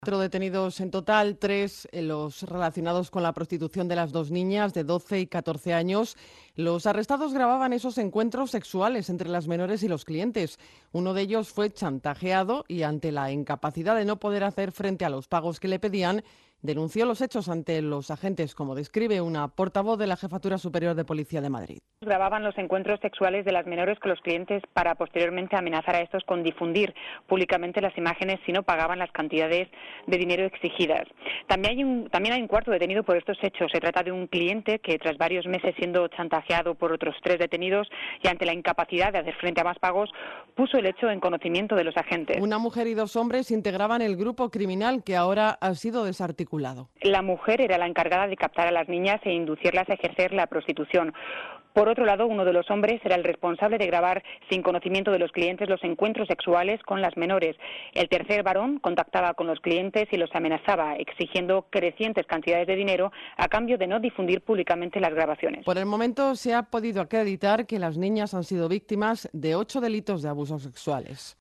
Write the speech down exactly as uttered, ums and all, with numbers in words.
Cuatro detenidos en total, tres eh, los relacionados con la prostitución de las dos niñas de doce y catorce años. Los arrestados grababan esos encuentros sexuales entre las menores y los clientes. Uno de ellos fue chantajeado y, ante la incapacidad de no poder hacer frente a los pagos que le pedían, denunció los hechos ante los agentes, como describe una portavoz de la Jefatura Superior de Policía de Madrid. Grababan los encuentros sexuales de las menores con los clientes para posteriormente amenazar a estos con difundir públicamente las imágenes si no pagaban las cantidades de dinero exigidas. También hay un, también hay un cuarto detenido por estos hechos. Se trata de un cliente que, tras varios meses siendo chantajeado por otros tres detenidos y ante la incapacidad de hacer frente a más pagos, puso el hecho en conocimiento de los agentes. Una mujer y dos hombres integraban el grupo criminal que ahora ha sido desarticulado. La mujer era la encargada de captar a las niñas e inducirlas a ejercer la prostitución. Por otro lado, uno de los hombres era el responsable de grabar sin conocimiento de los clientes los encuentros sexuales con las menores. El tercer varón contactaba con los clientes y los amenazaba, exigiendo crecientes cantidades de dinero a cambio de no difundir públicamente las grabaciones. Por el momento se ha podido acreditar que las niñas han sido víctimas de ocho delitos de abusos sexuales.